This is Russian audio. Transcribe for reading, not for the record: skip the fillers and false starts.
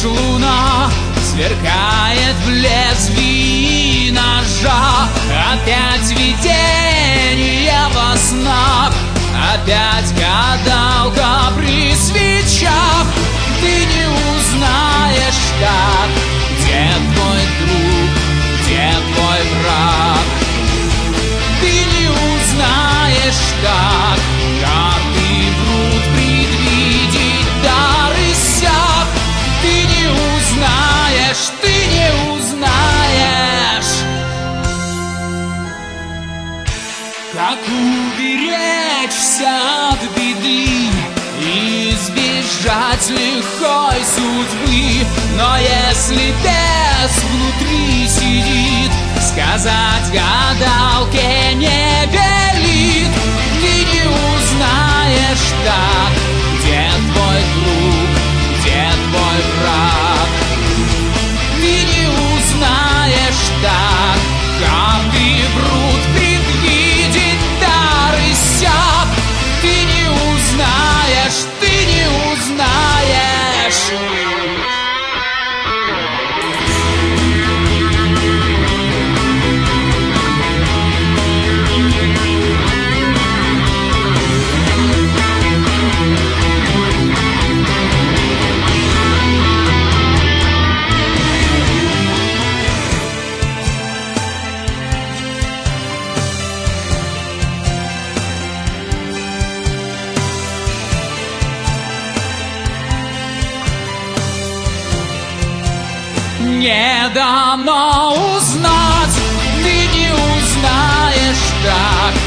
луна, сверкает в лезвии ножа. Опять видение во снах, опять гадалка при свечах. Ты не узнаешь так, где твой друг, где твой враг. Ты не узнаешь так, карты врут, предвидеть дар иссяк. Ты не узнаешь, ты не узнаешь, как уберечься от беды и избежать лихой судьбы. Но если бес внутри сидит, сказать гадалке не велит. Ты не узнаешь так, где твой друг, где твой враг. Ты не узнаешь так, карты врут, предвидеть дар иссяк. Ты не узнаешь, ты не узнаешь. Не дано узнать, ты не узнаешь так,